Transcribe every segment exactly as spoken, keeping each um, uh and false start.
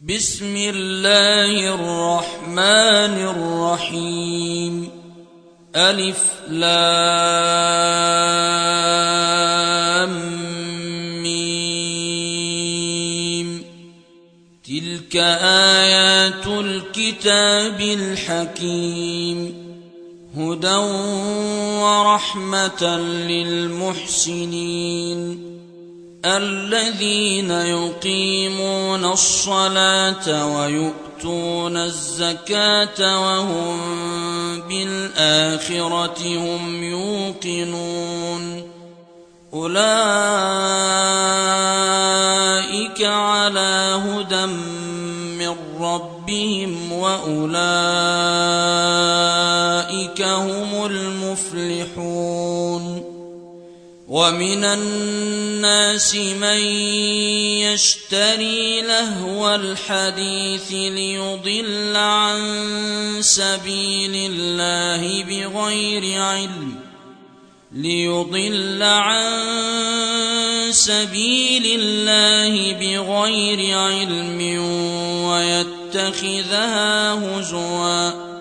بسم الله الرحمن الرحيم. ألف لام ميم. تلك آيات الكتاب الحكيم، هدى ورحمة للمحسنين الذين يقيمون الصلاة ويؤتون الزكاة وهم بالآخرة هم يوقنون. أولئك على هدى من ربهم وأولئك هم المفلحون. ومن الناس من يشتري لهو الحديث ليضل عن سبيل الله بغير علم ليضل عن سبيل الله بغير علم ويتخذها هزوا.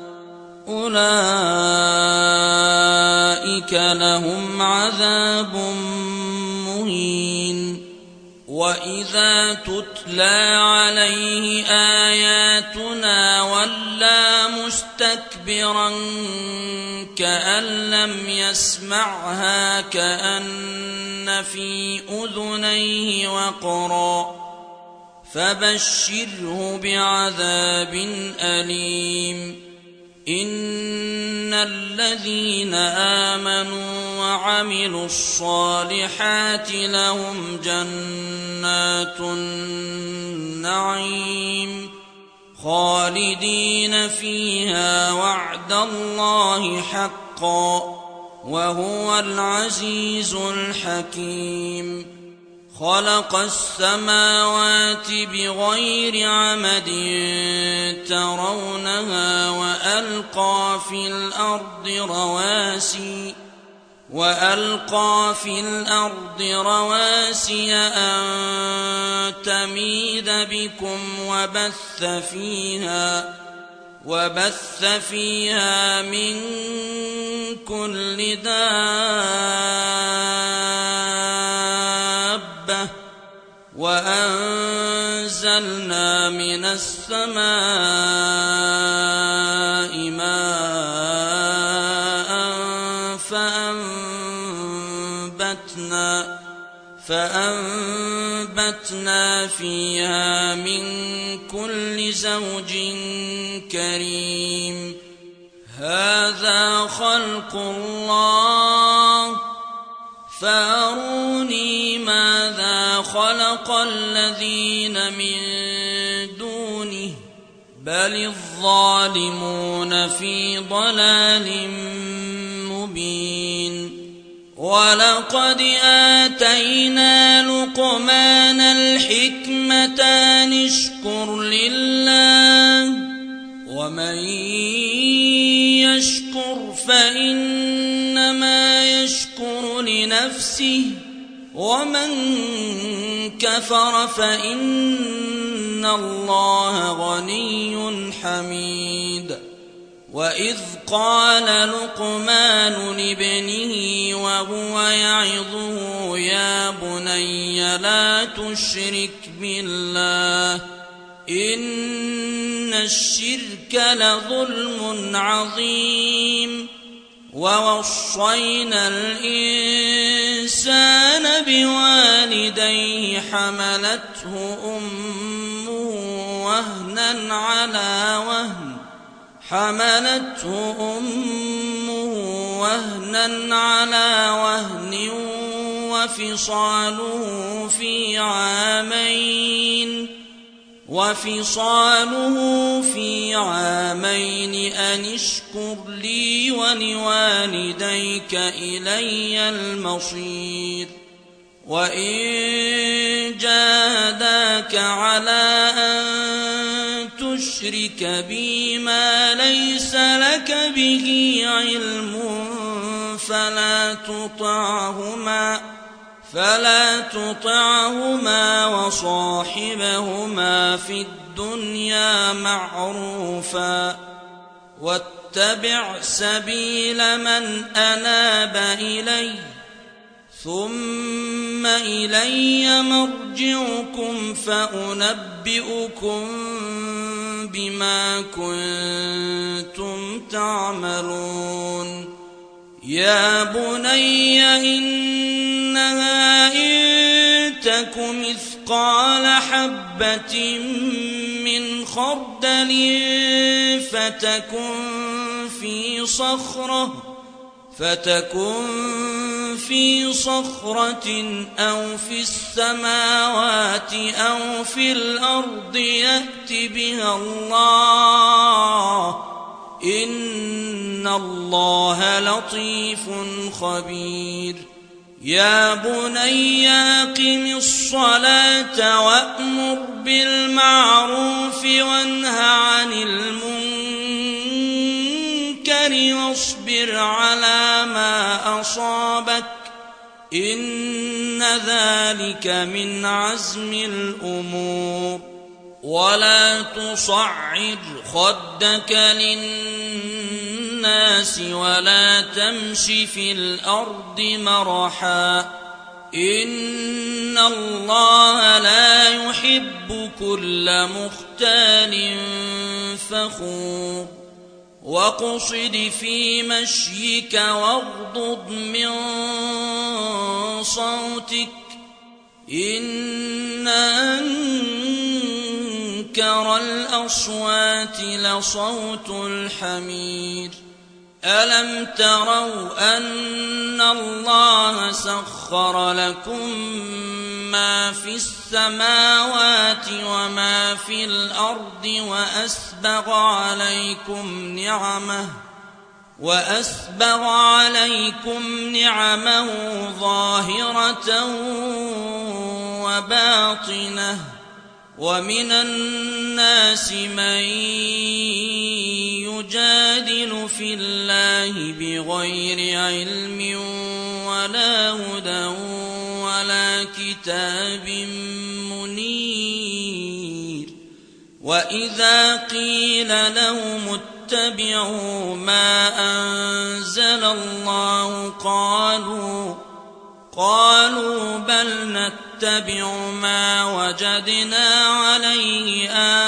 أولئك لهم عذاب مهين. وإذا تتلى عليه آياتنا ولى مستكبرا كأن لم يسمعها كأن في أذنيه وقرا فبشره بعذاب أليم. إن الذين آمنوا وعملوا الصالحات لهم جنات النعيم خالدين فيها وعد الله حقا وهو العزيز الحكيم. خلق السماوات بغير عمد ترونها وألقى في الأرض رواسي وألقى في الأرض رواسي أن تميد بكم وبث فيها وبث فيها من كل دابة وأنزلنا من السماء ماء فأنبتنا فأنبتنا فيها من كل زوج كريم. هذا خلق الله فأروني ماذا خلق الذين من دونه بل الظالمون في ضلال مبين. ولقد آتينا لقمان الحكمة أن اشكر لله ومن يشكر فإنما يشكر لنفسه ومن كفر فإن الله غني حميد. وإذ قال لقمان لابنه وهو يعظه يا بني لا تشرك بالله إن الشرك لظلم عظيم. ووصينا الإنسان بوالديه حملته أمه وهنا على وهن حملته أمه وهنا على وهن وفصاله في عامين وفصاله في عامين أن اشكر لي ولوالديك إلي المصير. وإن جاهداك على أن تشرك بي ما ليس لك به علم فلا تطعهما فلا تطعهما وصاحبهما في الدنيا معروفا واتبع سبيل من أناب إلي ثم إلي مرجعكم فأنبئكم بما كنتم تعملون يا بني إنها إن تك مثقال حبة من خردل فتكن في صخرة فتكن في صخرة أو في السماوات أو في الأرض يأت بها الله إن الله لطيف خبير يا بني أقم الصلاة وأمر بالمعروف وانه عن المنكر واصبر على ما أصابك إن ذلك من عزم الأمور ولا تصعر خدك للناس ولا تمش في الأرض مرحا إن الله لا يحب كل مختال فخور واقصد في مشيك واغضض من صوتك إن أنكر الأصوات لصوت الحمير ألم تروا أن الله سخر لكم ما في السماوات وما في الأرض وأسبغ عليكم نعمه وأسبغ عليكم نعمه ظاهرة وباطنة ومن الناس من يجادل في الله بغير علم ولا هدى ولا كتاب منير وإذا قيل لهم اتبعوا ما أنزل الله قالوا قالوا بل نتبع ما وجدنا عليه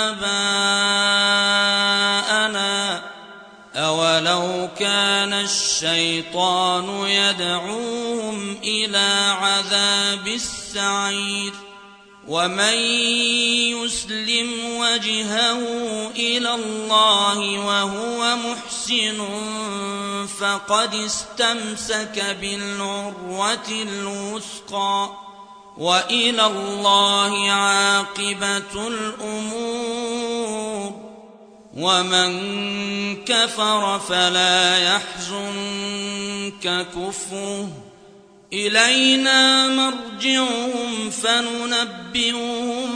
آباءنا أولو كان الشيطان يدعوهم إلى عذاب السعير ومن يسلم وجهه إلى الله وهو محسن فقد استمسك بالعروة الوثقى وإلى الله عاقبة الأمور ومن كفر فلا يحزنك كفره إلينا مرجعهم فننبئهم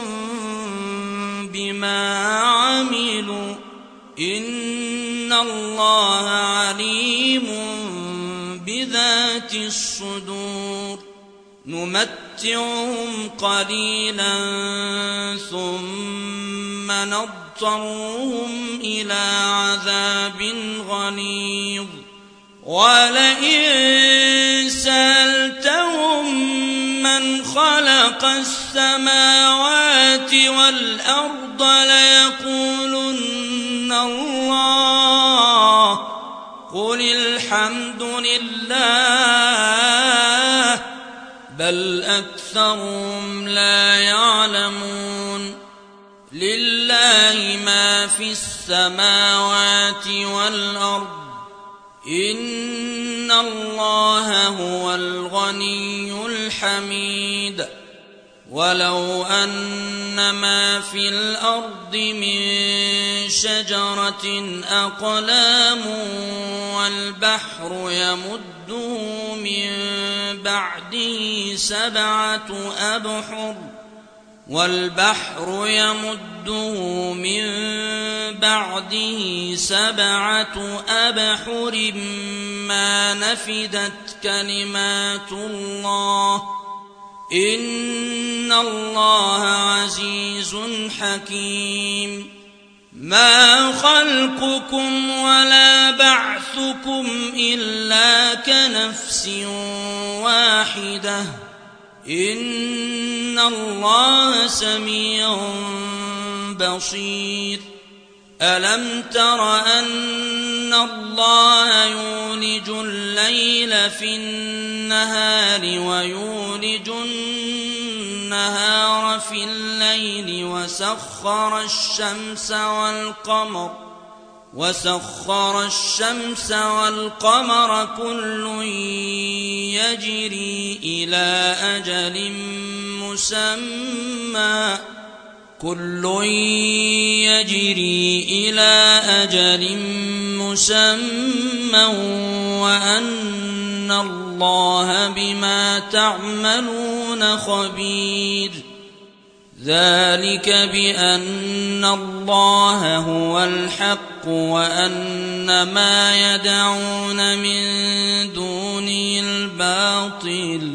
بما عملوا إن الله عليم بذات الصدور نمتعهم قليلا ثم نضطرهم إلى عذاب غليظ ولئن سألتهم من خلق السماوات والأرض ليقولن الله قل الحمد لله بل أكثرهم لا يعلمون لله ما في السماوات والأرض إن الله هو الغني الحميد ولو أن ما في الأرض من شجرة أقلام والبحر يمده من بعده سبعة أبحر والبحر يمده من بعده سبعة أبحر ما نفدت كلمات الله إن الله عزيز حكيم ما خلقكم ولا بعثكم إلا كنفس واحدة إن الله سميع بصير ألم تر أن الله يولج الليل في النهار ويولج النهار في الليل وسخر الشمس والقمر وسخر الشمس والقمر كل يجري إلى أجل مسمى كل يجري إلى أجل مسمى وأن الله بما تعملون خبير ذلك بأن الله هو الحق وأن ما يدعون من دونه الباطل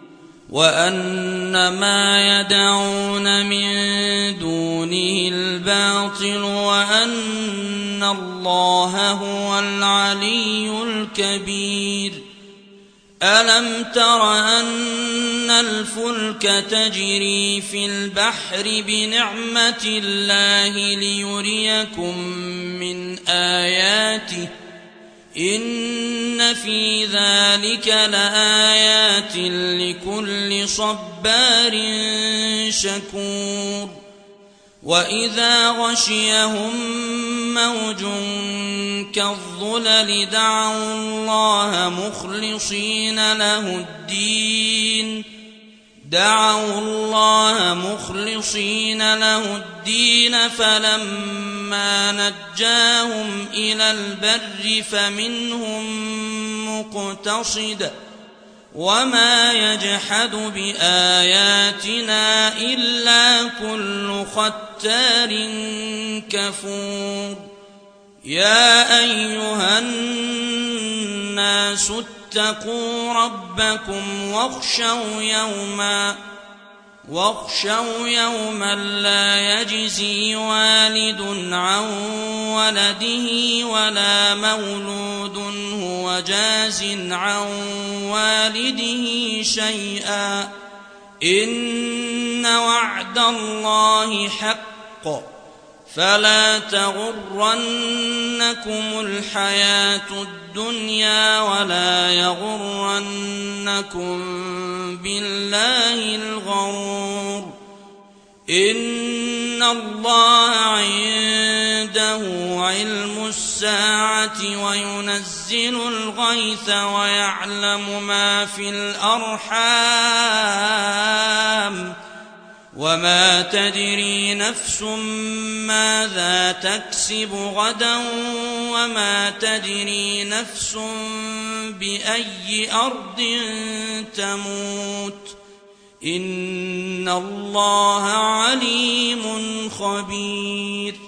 وأن ما يدعون من دونه الباطل وأن الله هو العلي الكبير ألم تر أن الفلك تجري في البحر بنعمة الله ليريكم من آياته إن في ذلك لآيات لكل صبار شكور وإذا غشيهم موج كالظلل دعوا الله مخلصين له الدين دعوا الله مخلصين له الدين فلما نجاهم إلى البر فمنهم مقتصد وما يجحد بآياتنا إلا كل ختار كفور يا أيها الناس اتقوا ربكم واخشوا يوما واخشوا يوما لا يجزي والد عن ولده ولا مولود هو جاز عن والده شيئا إن وعد الله حق فلا تغرنكم الحياة الدنيا ولا يغرنكم بالله الغرور إن الله عنده علم الساعة وينزل الغيث ويعلم ما في الأرحام وما تدري نفس ماذا تكسب غدا وما تدري نفس بأي أرض تموت إن الله عليم خبير